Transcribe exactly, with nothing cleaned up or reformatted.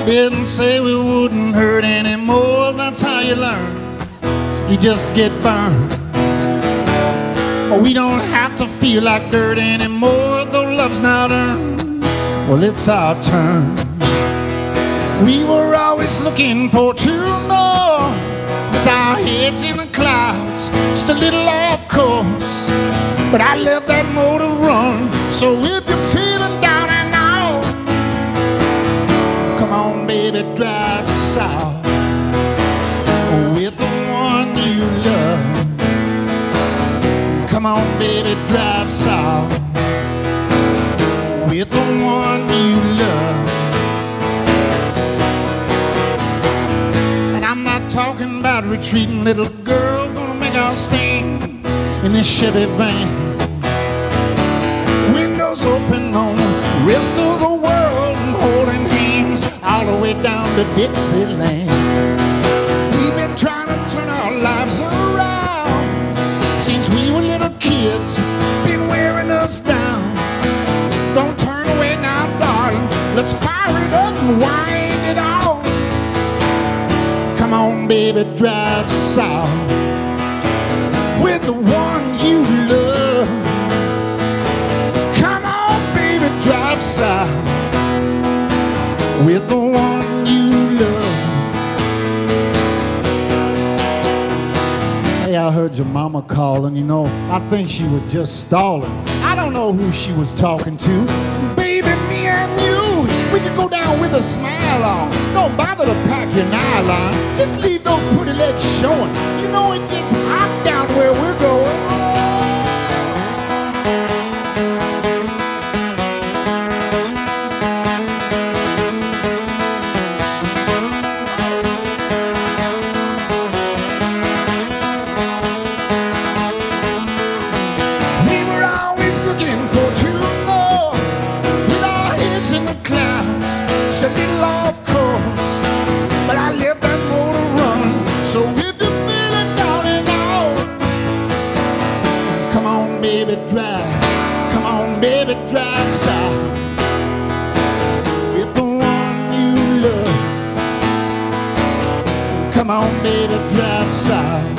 didn't say we wouldn't hurt anymore. That's how you learn. You just get burned. But we don't have to feel like dirt anymore, though love's not earned. Well, it's our turn. We were always looking for two more, with our heads in the clouds, just a little off course. But I left that motor run, so if you're feeling down and out, come on, baby, drive south with the one you love. Come on, baby, drive south with the one you love. And I'm not talking about retreating, little girl, gonna make our stand in this Chevy van. Windows open on the rest of the world, and holding hands all the way down to Dixieland. We've been trying to turn our lives around since we were little kids, been wearing us down. Don't turn away now, darling, let's fire it up and wind it on. Come on, baby, drive south with the one you love. Come on, baby, drive south with the one you love. Hey, I heard your mama calling, you know, I think she was just stalling. I don't know who she was talking to. Baby, me and you, we can go down with a smile on. Don't bother to pack your nylons, just leave those pretty legs showing. You know it gets hot down where we're going. Looking for two more, with our heads in the clouds, just a little off course. But I left that motor run, so if you're feeling down and out, come on, baby, drive. Come on, baby, drive south with the one you love. Come on, baby, drive south.